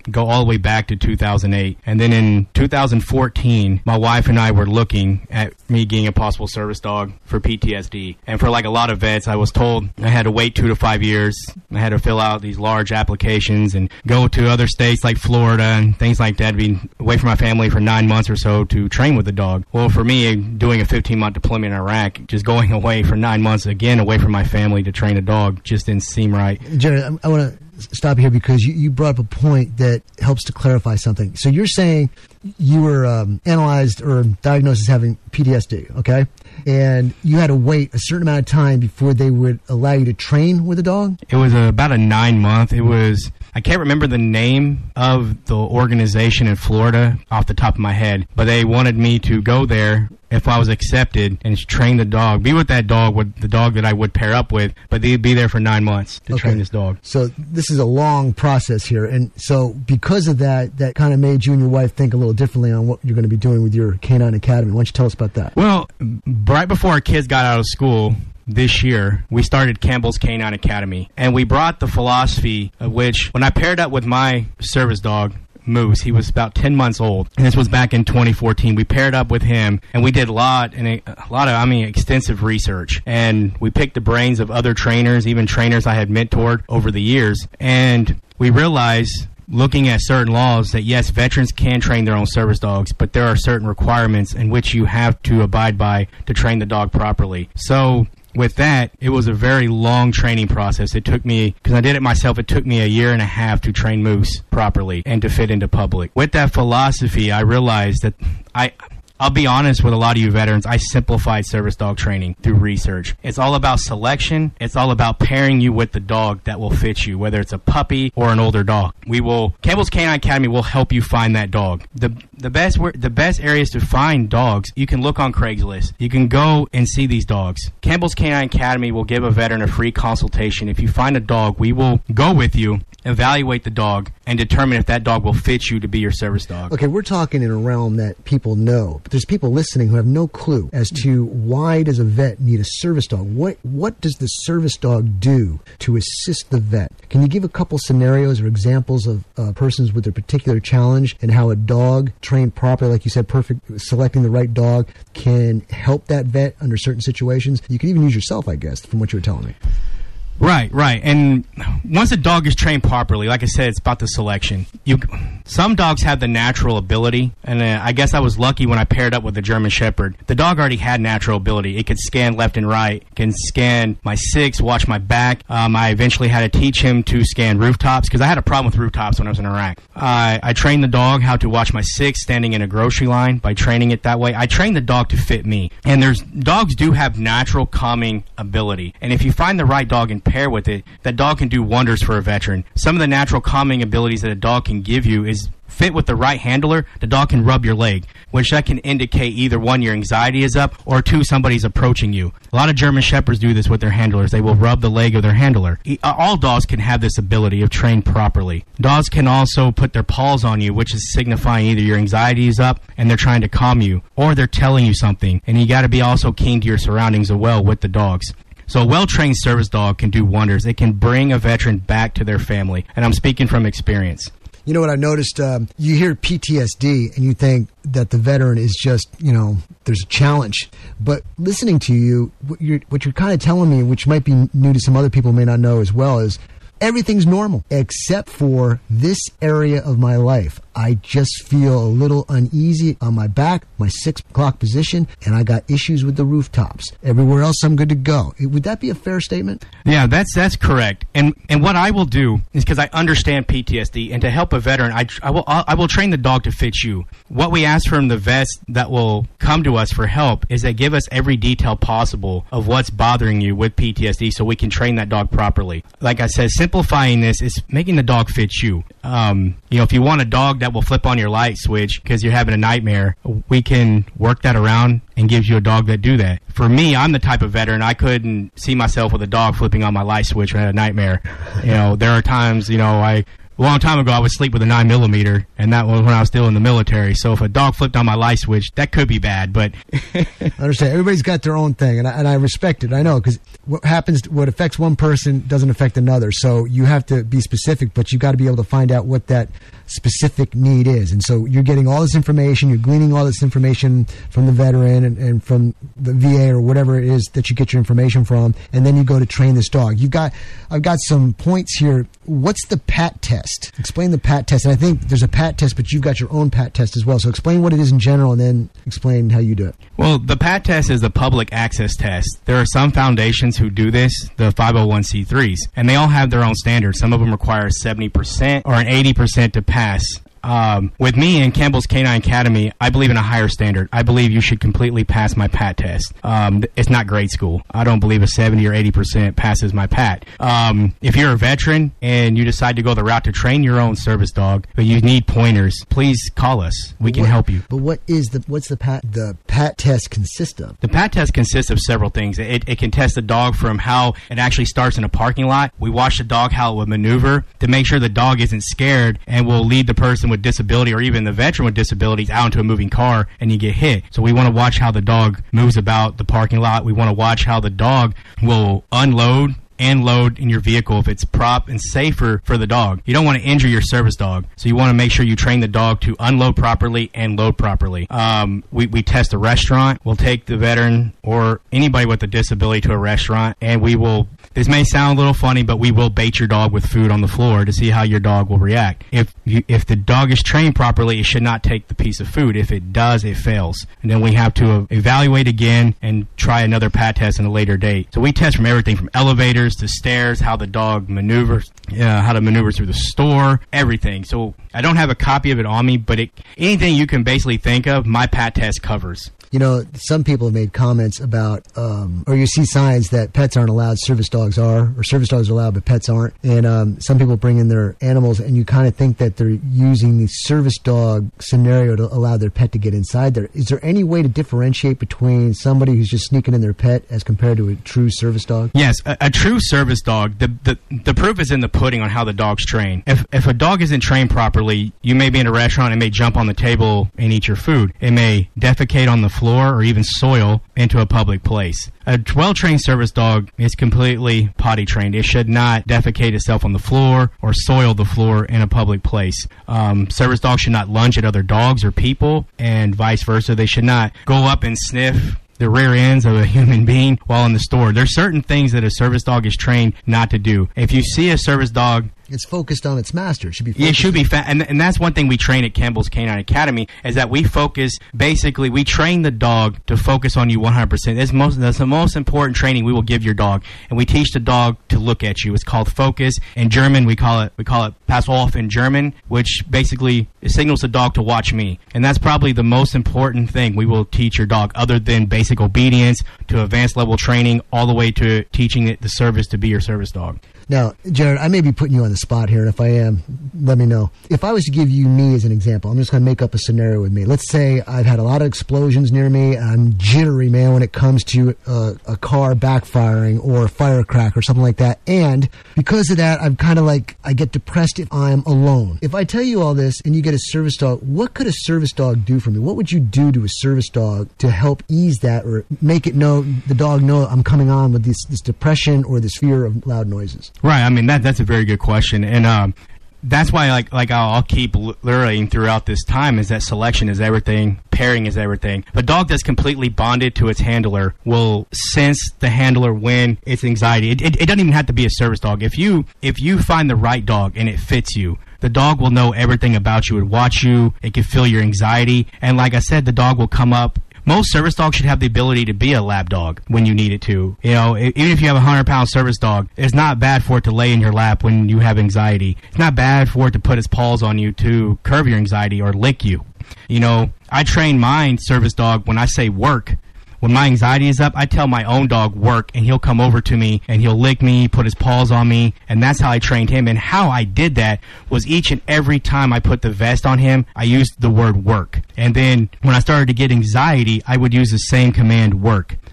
go all the way back to two thousand eight. And then in two thousand fourteen, my wife and I were looking at me getting a possible service dog for P T S D. And for like a lot of vets, I was told I had to wait two to five years. I had to fill out these large applications and go to other states like Florida and things like that, be away from my family for nine months or so to train with the dog. Well, for me, doing a fifteen-month deployment in Iraq, just going away for nine months again away from my family to train a dog just didn't seem right. Jared, I, I want to stop here because you, you brought up a point that helps to clarify something. So you're saying you were um, analyzed or diagnosed as having P T S D, okay? And you had to wait a certain amount of time before they would allow you to train with a dog? It was a, about a nine-month. It was... I can't remember the name of the organization in Florida off the top of my head, but they wanted me to go there if I was accepted and train the dog, be with that dog, with the dog that I would pair up with, but they'd be there for nine months to okay. train this dog. So this is a long process here. And so because of that, that kind of made you and your wife think a little differently on what you're going to be doing with your Canine Academy. Why don't you tell us about that? Well, right before our kids got out of school, this year, we started Campbell's Canine Academy, and we brought the philosophy of which, when I paired up with my service dog, Moose, he was about ten months old, and this was back in twenty fourteen. We paired up with him, and we did a lot, and a, a lot of, I mean, extensive research, and we picked the brains of other trainers, even trainers I had mentored over the years, and we realized, looking at certain laws, that yes, veterans can train their own service dogs, but there are certain requirements in which you have to abide by to train the dog properly. So with that, it was a very long training process. It took me, because I did it myself, it took me a year and a half to train Moose properly and to fit into public. With that philosophy, I realized that I... I'll be honest with a lot of you veterans, I simplified service dog training through research. It's all about selection. It's all about pairing you with the dog that will fit you, whether it's a puppy or an older dog. We will, Campbell's Canine Academy will help you find that dog. The the best the best areas to find dogs, you can look on Craigslist. You can go and see these dogs. Campbell's Canine Academy will give a veteran a free consultation. If you find a dog, we will go with you, evaluate the dog, and determine if that dog will fit you to be your service dog. Okay, we're talking in a realm that people know, but there's people listening who have no clue as to why does a vet need a service dog? What what does the service dog do to assist the vet? Can you give a couple scenarios or examples of uh, persons with a particular challenge and how a dog trained properly, like you said, perfect, selecting the right dog can help that vet under certain situations? You can even use yourself, I guess, from what you were telling me. Right, right. And once a dog is trained properly, like I said, it's about the selection. You, some dogs have the natural ability, and uh, I guess I was lucky when I paired up with the German Shepherd. The dog already had natural ability. It could scan left and right, can scan my six, watch my back. Um, I eventually had to teach him to scan rooftops, because I had a problem with rooftops when I was in Iraq. Uh, I trained the dog how to watch my six standing in a grocery line by training it that way. I trained the dog to fit me. And there's dogs do have natural calming ability. And if you find the right dog and pair with it, that dog can do wonders for a veteran. Some of the natural calming abilities that a dog can give you is fit with the right handler. The dog can rub your leg, which that can indicate either one, your anxiety is up, or two, somebody's approaching you. A lot of German Shepherds do this with their handlers. They will rub the leg of their handler. All dogs can have this ability if trained properly. Dogs can also put their paws on you, which is signifying either your anxiety is up and they're trying to calm you, or they're telling you something. And you got to be also keen to your surroundings as well with the dogs. So a well-trained service dog can do wonders. It can bring a veteran back to their family. And I'm speaking from experience. You know what I noticed? Um, you hear P T S D and you think that the veteran is just, you know, there's a challenge. But listening to you, what you're, what you're kind of telling me, which might be new to some other people may not know as well, is everything's normal except for this area of my life. I just feel a little uneasy on my back, my six o'clock position, and I got issues with the rooftops. Everywhere else, I'm good to go. Would that be a fair statement? Yeah, that's that's correct. And and what I will do is, because I understand P T S D, and to help a veteran, I, I will I will train the dog to fit you. What we ask from the vets that will come to us for help is they give us every detail possible of what's bothering you with P T S D, so we can train that dog properly. Like I said, simplifying this is making the dog fit you. Um, you know, if you want a dog that will flip on your light switch because you're having a nightmare, we can work that around and give you a dog that do that. For me, I'm the type of veteran, I couldn't see myself with a dog flipping on my light switch when I had a nightmare. You know, there are times, you know, I a long time ago, I would sleep with a nine millimeter, and that was when I was still in the military. So if a dog flipped on my light switch, that could be bad. But I understand. Everybody's got their own thing, and I, and I respect it. I know, because what happens, what affects one person doesn't affect another. So you have to be specific, but you got to be able to find out what that specific need is. And so you're getting all this information, you're gleaning all this information from the veteran and, and from the V A or whatever it is that you get your information from, and then you go to train this dog. You got, I've got some points here. What's the P A T test? Explain the P A T test. And I think there's a P A T test, but you've got your own P A T test as well. So explain what it is in general, and then explain how you do it. Well, the P A T test is a public access test. There are some foundations who do this, the five oh one c threes, and they all have their own standards. Some of them require seventy percent or an eighty percent to pass. Um, with me in Campbell's Canine Academy, I believe in a higher standard. I believe you should completely pass my P A T test. Um, it's not grade school. I don't believe a seventy or eighty percent passes my P A T. Um, if you're a veteran and you decide to go the route to train your own service dog, but you need pointers, please call us. We can what, help you. But what is the what's the P A T, the P A T test consist of? The P A T test consists of several things. It, it can test the dog from how it actually starts in a parking lot. We watch the dog how it would maneuver to make sure the dog isn't scared and will lead the person with disability or even the veteran with disabilities out into a moving car and you get hit. So we want to watch how the dog moves about the parking lot. We want to watch how the dog will unload and load in your vehicle if it's prop and safer for the dog. You don't want to injure your service dog, so you want to make sure you train the dog to unload properly and load properly. Um, we, we test a restaurant. We'll take the veteran or anybody with a disability to a restaurant, and we will, this may sound a little funny, but we will bait your dog with food on the floor to see how your dog will react. If you, if the dog is trained properly, it should not take the piece of food. If it does, it fails. And then we have to evaluate again and try another P A T test in a later date. So we test from everything from elevators to stairs, how the dog maneuvers, uh, how to maneuver through the store, everything. So I don't have a copy of it on me, but it, anything you can basically think of, my P A T test covers. You know, some people have made comments about, um, or you see signs that pets aren't allowed, service dogs are, or service dogs are allowed, but pets aren't. And um, some people bring in their animals, and you kind of think that they're using the service dog scenario to allow their pet to get inside there. Is there any way to differentiate between somebody who's just sneaking in their pet as compared to a true service dog? Yes, a, a true service dog, the, the the proof is in the pudding on how the dog's trained. If, if a dog isn't trained properly, you may be in a restaurant and may jump on the table and eat your food. It may defecate on the floor or even soil into a public place. A well-trained service dog is completely potty trained. It should not defecate itself on the floor or soil the floor in a public place. Um, service dogs should not lunge at other dogs or people, and vice versa. They should not go up and sniff the rear ends of a human being while in the store. There's certain things that a service dog is trained not to do. If you see a service dog, it's focused on its master. It should be focused. It should be, fa- and, and that's one thing we train at Campbell's Canine Academy, is that we focus, basically, we train the dog to focus on you one hundred percent. That's, most, that's the most important training we will give your dog, and we teach the dog to look at you. It's called focus. In German, we call it we call it pass off in German, which basically signals the dog to watch me. And that's probably the most important thing we will teach your dog, other than basic obedience to advanced level training, all the way to teaching it the service to be your service dog. Now, Jared, I may be putting you on the spot here, and if I am, let me know. If I was to give you me as an example, I'm just going to make up a scenario with me. Let's say I've had a lot of explosions near me. I'm jittery, man, when it comes to uh, a car backfiring or a firecracker or something like that. And because of that, I'm kind of like, I get depressed if I'm alone. If I tell you all this and you get a service dog, what could a service dog do for me? What would you do to a service dog to help ease that or make it know, the dog know I'm coming on with this, this depression or this fear of loud noises? Right. I mean, that that's a very good question. And um, that's why like like I'll, I'll keep learning throughout this time is that selection is everything, pairing is everything. A dog that's completely bonded to its handler will sense the handler when it's anxiety. It, it, it doesn't even have to be a service dog. If you if you find the right dog and it fits you, the dog will know everything about you. It watch you. It can feel your anxiety. And like I said, the dog will come up. Most service dogs should have the ability to be a lap dog when you need it to. You know, even if you have a hundred pound service dog, it's not bad for it to lay in your lap when you have anxiety. It's not bad for it to put its paws on you to curb your anxiety or lick you. You know, I train my service dog when I say work. When my anxiety is up, I tell my own dog work, and he'll come over to me, and he'll lick me, put his paws on me, and that's how I trained him. And how I did that was each and every time I put the vest on him, I used the word work. And then when I started to get anxiety, I would use the same command, work.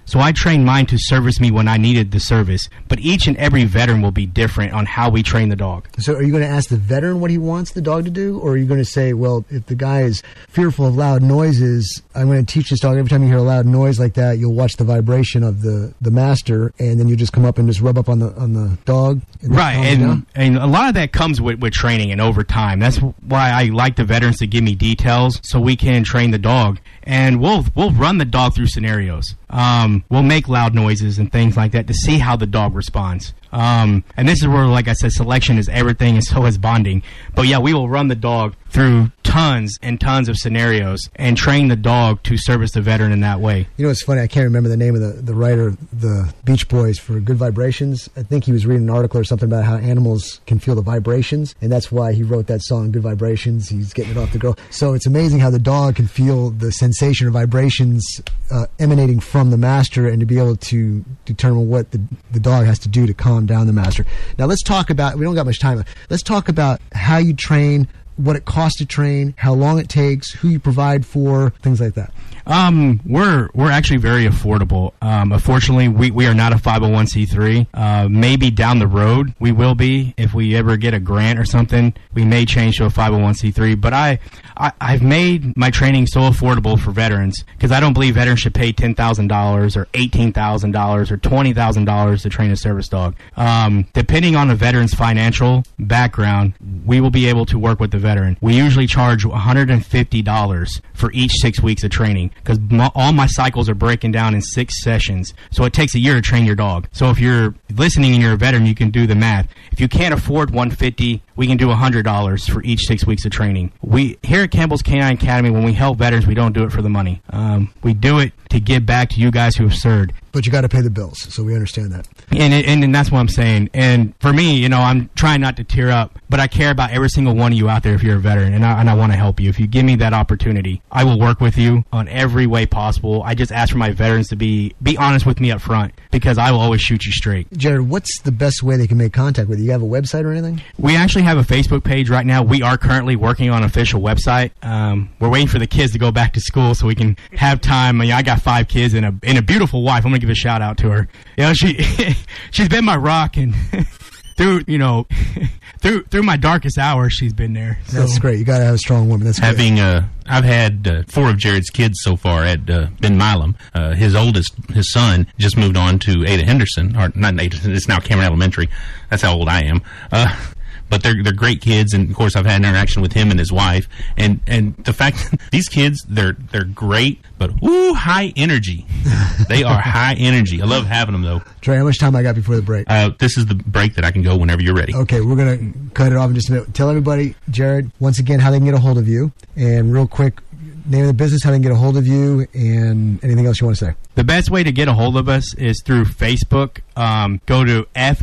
So I trained mine to service me when I needed the service. But each and every veteran will be different on how we train the dog. So are you going to ask the veteran what he wants the dog to do? Or are you going to say, well, if the guy is fearful of loud noises, I'm going to teach this dog every time you hear a loud noise like that, you'll watch the vibration of the, the master, and then you just come up and just rub up on the on the dog. And right, and, and a lot of that comes with, with training and over time. That's why I like the veterans to give me details so we can train the dog. And we'll we'll run the dog through scenarios. Um, we'll make loud noises and things like that to see how the dog responds. Um, and this is where, like I said, selection is everything, and so is bonding. But yeah, we will run the dog through tons and tons of scenarios and train the dog to service the veteran in that way. You know, it's funny. I can't remember the name of the, the writer, the Beach Boys, for Good Vibrations. I think he was reading an article or something about how animals can feel the vibrations, and that's why he wrote that song, Good Vibrations. He's getting it off the girl. So it's amazing how the dog can feel the sensation or vibrations uh, emanating from the master, and to be able to determine what the, the dog has to do to calm down the master. Now let's talk about, we don't got much time, let's talk about how you train, what it costs to train, how long it takes, who you provide for, things like that. Um, we're we're actually very affordable. Um, unfortunately, we, we are not a five oh one c three. Uh, maybe down the road we will be if we ever get a grant or something. We may change to a five oh one c three. But I, I I've made my training so affordable for veterans because I don't believe veterans should pay ten thousand dollars or eighteen thousand dollars or twenty thousand dollars to train a service dog. Um, depending on a veteran's financial background, we will be able to work with the veteran. We usually charge one hundred fifty dollars for each six weeks of training, because all my cycles are breaking down in six sessions. So it takes a year to train your dog. So if you're listening and you're a veteran, you can do the math. If you can't afford one hundred fifty dollars, we can do one hundred dollars for each six weeks of training. We here at Campbell's Canine Academy, when we help veterans, we don't do it for the money. Um, we do it to give back to you guys who have served. But you got to pay the bills, so we understand that. And, and and that's what I'm saying. And for me, you know, I'm trying not to tear up, but I care about every single one of you out there if you're a veteran, and I, and I want to help you. If you give me that opportunity, I will work with you on every way possible. I just ask for my veterans to be be honest with me up front, because I will always shoot you straight. Jared, what's the best way they can make contact with you? You have a website or anything? We actually have a Facebook page right now. We are currently working on an official website. Um, we're waiting for the kids to go back to school so we can have time. I mean, I got five kids and a and a beautiful wife. I'm going to give a shout out to her. You know, she she's been my rock, and through you know through through my darkest hours, she's been there. So. That's great. You got to have a strong woman. That's great. Having uh, I've had uh, four of Jared's kids so far at uh, Ben Milam. Uh, his oldest, his son, just moved on to Ada Henderson, or not Ada. It's now Cameron Elementary. That's how old I am. Uh, But they're they're great kids, and of course I've had an interaction with him and his wife, and and the fact that these kids they're they're great, but ooh, high energy. They are high energy. I love having them though. Trey, how much time I got before the break? Uh, this is the break that I can go whenever you're ready. Okay, we're gonna cut it off in just a minute. Tell everybody, Jared, once again how they can get a hold of you, and real quick, name of the business, how they can get a hold of you, and anything else you want to say. The best way to get a hold of us is through Facebook. Um, go to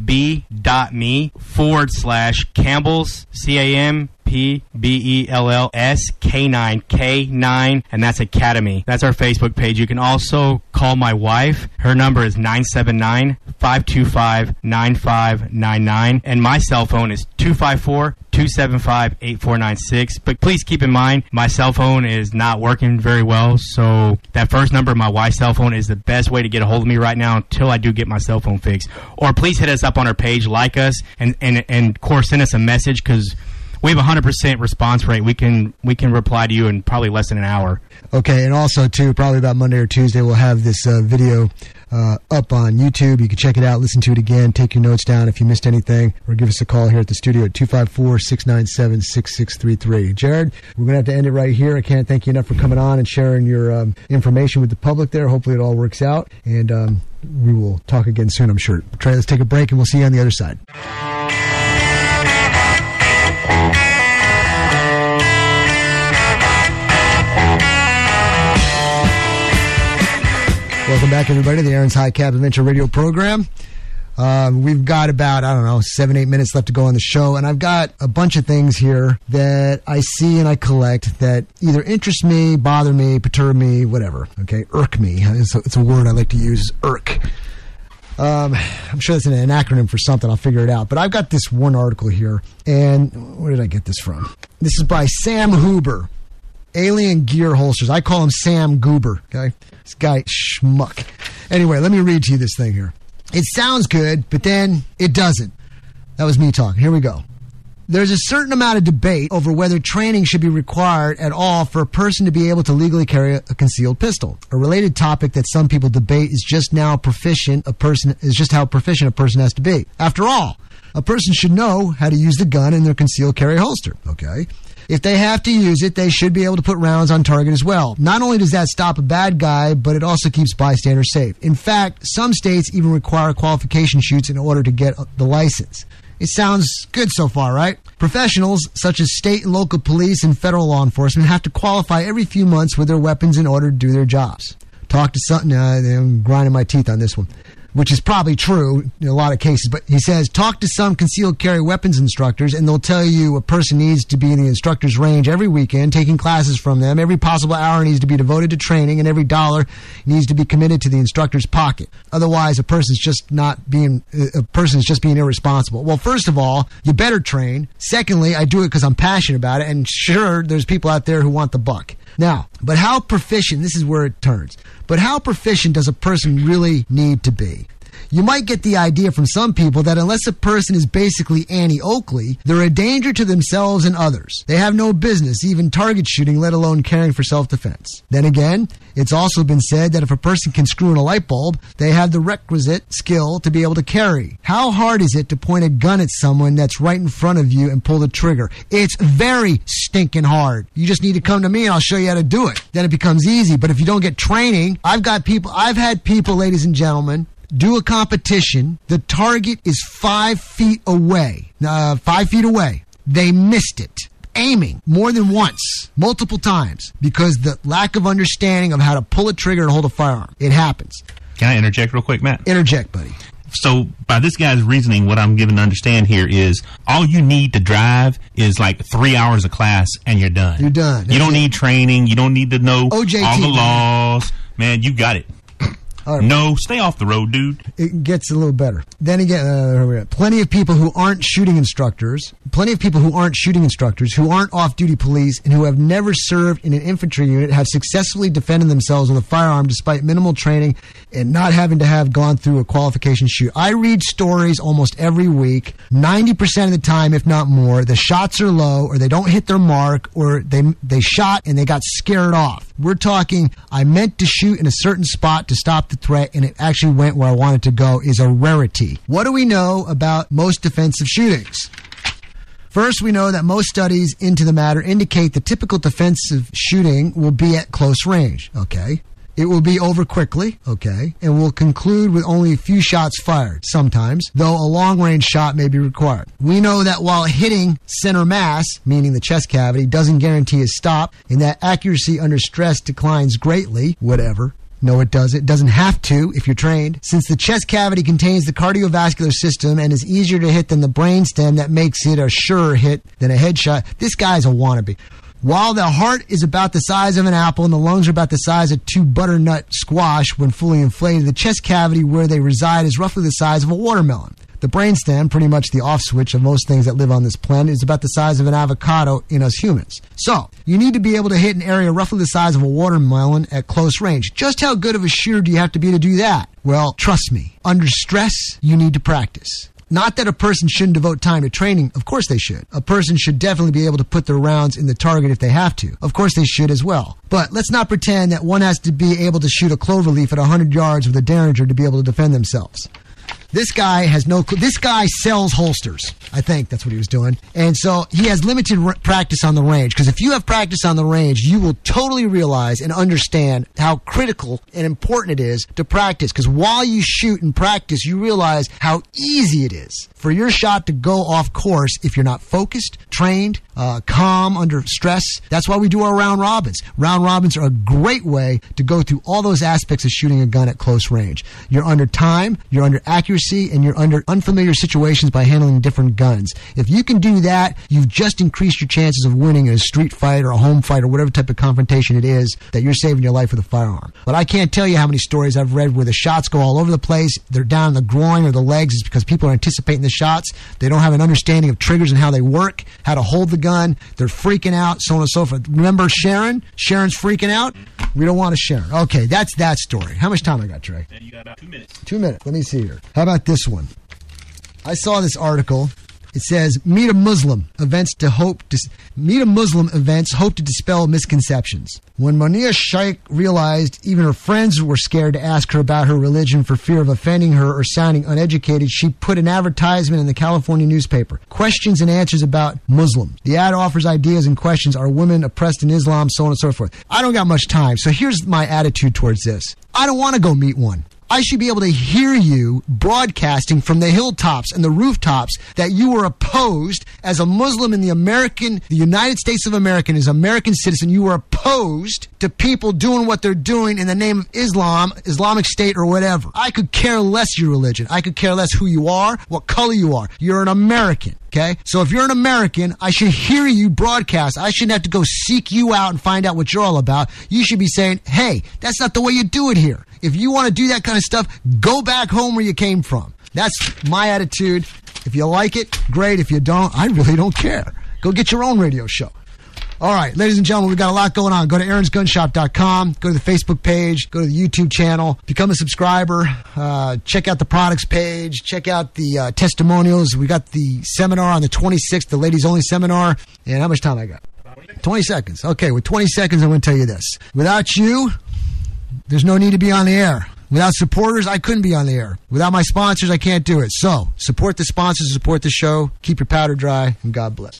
fb.me forward slash Campbell's, C A M P B E L L S K nine K nine, and that's Academy. That's our Facebook page. You can also call my wife. Her number is nine seven nine, five two five, nine five nine nine, and my cell phone is two five four, two seven five, eight four nine six. But please keep in mind, my cell phone is not working very well, so that first number, my wife's cell phone, is the best way to get a hold of me right now until I do get my cell phone fixed. Or please hit us up on our page, like us, and, and, and of course, send us a message, because we have a one hundred percent response rate. We can we can reply to you in probably less than an hour. Okay, and also, too, probably about Monday or Tuesday, we'll have this uh, video uh, up on YouTube. You can check it out, listen to it again, take your notes down if you missed anything, or give us a call here at the studio at two five four, six nine seven, six six three three. Jared, we're going to have to end it right here. I can't thank you enough for coming on and sharing your um, information with the public there. Hopefully it all works out, and um, we will talk again soon, I'm sure. Trey, let's take a break, and we'll see you on the other side. Welcome back, everybody, to the Aaron's High Cap Adventure Radio program. Uh, we've got about, I don't know, seven, eight minutes left to go on the show, and I've got a bunch of things here that I see and I collect that either interest me, bother me, perturb me, whatever, okay? Irk me. It's a, it's a word I like to use, irk. Um, I'm sure that's an, an acronym for something. I'll figure it out. But I've got this one article here, and where did I get this from? This is by Sam Huber. Alien Gear Holsters. I call him Sam Goober, okay? This guy, schmuck. Anyway, let me read to you this thing here. It sounds good, but then it doesn't. That was me talking. Here we go. There's a certain amount of debate over whether training should be required at all for a person to be able to legally carry a concealed pistol. A related topic that some people debate is just now proficient a person is just how proficient a person has to be. After all, a person should know how to use the gun in their concealed carry holster. Okay. If they have to use it, they should be able to put rounds on target as well. Not only does that stop a bad guy, but it also keeps bystanders safe. In fact, some states even require qualification shoots in order to get the license. It sounds good so far, right? Professionals, such as state and local police and federal law enforcement, have to qualify every few months with their weapons in order to do their jobs. Talk to something, uh, I'm grinding my teeth on this one, which is probably true in a lot of cases, but he says, talk to some concealed carry weapons instructors, and they'll tell you a person needs to be in the instructor's range every weekend, taking classes from them. Every possible hour needs to be devoted to training, and every dollar needs to be committed to the instructor's pocket. Otherwise, a person's just not being, a person's just being irresponsible. Well, first of all, you better train. Secondly, I do it because I'm passionate about it, and sure, there's people out there who want the buck. Now, but how proficient, this is where it turns, but how proficient does a person really need to be? You might get the idea from some people that unless a person is basically Annie Oakley, they're a danger to themselves and others. They have no business even target shooting, let alone caring for self-defense. Then again, it's also been said that if a person can screw in a light bulb, they have the requisite skill to be able to carry. How hard is it to point a gun at someone that's right in front of you and pull the trigger? It's very stinking hard. You just need to come to me and I'll show you how to do it. Then it becomes easy. But if you don't get training, I've got people, I've had people, ladies and gentlemen, do a competition. The target is five feet away. Uh, five feet away. They missed it. Aiming more than once, multiple times, because the lack of understanding of how to pull a trigger and hold a firearm. It happens. Can I interject real quick, Matt? Interject, buddy. So by this guy's reasoning, what I'm given to understand here is all you need to drive is like three hours of class and you're done. You're done. That's you don't it. need training. You don't need to know O J T, all the man. laws. Man, you got it. Right. No, stay off the road, dude. It gets a little better. Then again, uh, plenty of people who aren't shooting instructors, plenty of people who aren't shooting instructors, who aren't off-duty police, and who have never served in an infantry unit have successfully defended themselves with a firearm despite minimal training and not having to have gone through a qualification shoot. I read stories almost every week. ninety percent of the time, if not more, the shots are low, or they don't hit their mark, or they they shot and they got scared off. We're talking, I meant to shoot in a certain spot to stop the threat, and it actually went where I wanted to go, is a rarity. What do we know about most defensive shootings? First, we know that most studies into the matter indicate the typical defensive shooting will be at close range. Okay. It will be over quickly, okay, and will conclude with only a few shots fired, sometimes, though a long-range shot may be required. We know that while hitting center mass, meaning the chest cavity, doesn't guarantee a stop, and that accuracy under stress declines greatly, whatever. No, it doesn't. It doesn't have to if you're trained. Since the chest cavity contains the cardiovascular system and is easier to hit than the brainstem, that makes it a surer hit than a headshot. This guy's a wannabe. While the heart is about the size of an apple and the lungs are about the size of two butternut squash when fully inflated, the chest cavity where they reside is roughly the size of a watermelon. The brainstem, pretty much the off switch of most things that live on this planet, is about the size of an avocado in us humans. So, you need to be able to hit an area roughly the size of a watermelon at close range. Just how good of a shooter do you have to be to do that? Well, trust me, under stress, you need to practice. Not that a person shouldn't devote time to training. Of course they should. A person should definitely be able to put their rounds in the target if they have to. Of course they should as well. But let's not pretend that one has to be able to shoot a clover leaf at one hundred yards with a Derringer to be able to defend themselves. This guy has no clue. This guy sells holsters. I think that's what he was doing. And so he has limited r- practice on the range. Because if you have practice on the range, you will totally realize and understand how critical and important it is to practice. Because while you shoot and practice, you realize how easy it is for your shot to go off course if you're not focused, trained, uh, calm under stress. That's why we do our round robins. Round robins are a great way to go through all those aspects of shooting a gun at close range. You're under time, you're under accuracy, and you're under unfamiliar situations by handling different guns. If you can do that, you've just increased your chances of winning in a street fight or a home fight or whatever type of confrontation it is that you're saving your life with a firearm. But I can't tell you how many stories I've read where the shots go all over the place. They're down in the groin or the legs. It's because people are anticipating the shots. They don't have an understanding of triggers and how they work, how to hold the gun. They're freaking out, so on and so forth. Remember Sharon? Sharon's freaking out? We don't want to share. Okay, that's that story. How much time I got, Trey? And you got about two minutes. Two minutes. Let me see here. How about this one? I saw this article. It says, meet a Muslim events to hope to, meet a Muslim events hope to dispel misconceptions. When Monia Shaikh realized even her friends were scared to ask her about her religion for fear of offending her or sounding uneducated, she put an advertisement in the California newspaper. Questions and answers about Muslims. The ad offers ideas and questions. Are women oppressed in Islam? So on and so forth. I don't got much time, so here's my attitude towards this. I don't want to go meet one. I should be able to hear you broadcasting from the hilltops and the rooftops that you were opposed as a Muslim in the American, the United States of America, as an American citizen. You were opposed to people doing what they're doing in the name of Islam, Islamic State, or whatever. I could care less your religion. I could care less who you are, what color you are. You're an American. Okay? So if you're an American, I should hear you broadcast. I shouldn't have to go seek you out and find out what you're all about. You should be saying, hey, that's not the way you do it here. If you want to do that kind of stuff, go back home where you came from. That's my attitude. If you like it, great. If you don't, I really don't care. Go get your own radio show. All right, ladies and gentlemen, we've got a lot going on. Go to Aaron's Gun Shop dot com. Go to the Facebook page. Go to the YouTube channel. Become a subscriber. Uh, check out the products page. Check out the uh, testimonials. We got the seminar on the twenty-sixth, the ladies only seminar. And how much time I got? twenty seconds. Okay, with twenty seconds, I'm going to tell you this. Without you, there's no need to be on the air. Without supporters, I couldn't be on the air. Without my sponsors, I can't do it. So, support the sponsors, support the show. Keep your powder dry, and God bless.